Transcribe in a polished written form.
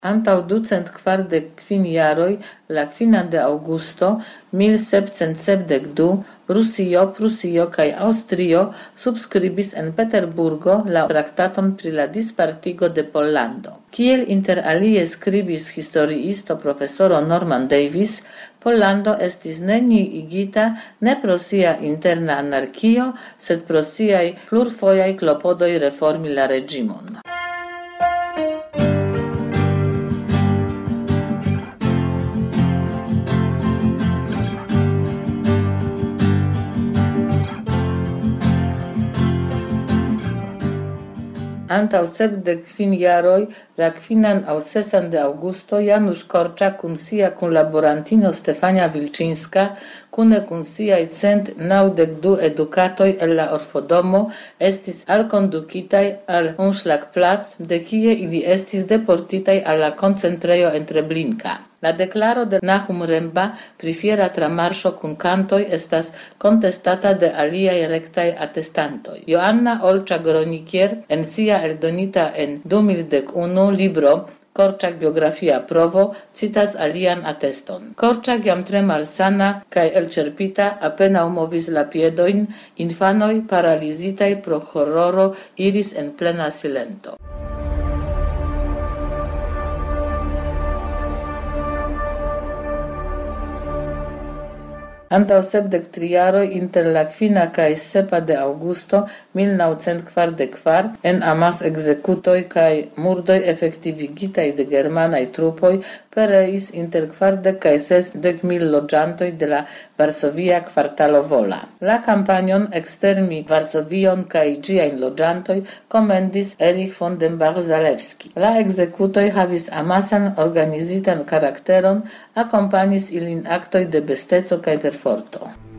Antaŭ 240 jaroj, la 5 de aŭgusto 1772, Rusio, Prusio kaj Aŭstrio subskribis en Peterburgo la traktaton pri la dispartigo de Pollando. Kiel inter alie skribis historiisto profesoro Norman Davis, Pollando estis neniigita ne pro sia interna anarkio, sed pro siaj plurfojaj klopodoj reformi la reĝimon. Antaŭ 75 jaroj, la 5 aŭ 6 de aŭgusto, Janusz Korczak kun sia kunlaborantino Stefania Wilczyńska, kune kun siaj 192 edukatoj el la orfodomo, estis alkondukitaj al Unschlagplatz, de kie ili estis deportitaj al la koncentrejo en Treblinka. La deklaro de Nahum Remba pri fiera tramarŝo kun kantoj estas kontestata de aliaj rektaj atestantoj. Joanna Olcza-Gronikier en sia eldonita en 2011 libro Korczak biografia provo citas alian ateston. Korczak jam tre malsana kaj elĉerpita apenaŭ movis la piedojn, infanoj paralizitaj pro hororo iris en plena silento. Antaŭ 73 jaroj, inter la 5 kaj 7 de aŭgusto 1944, en amas-ekzekutoj kaj murdoj efektivigitaj de germanaj trupoj, pereis inter 40 kaj 60.000 loĝantoj de la Varsovia kvartalo Wola. La kampanjon ekstermi Varsovion kaj ĝiajn loĝantoj komendis Erich von den Bach-Zalewski. La ekzekutoj havis amasan organizitan karakteron, akompanis ilin aktoj de besteco kaj perforto.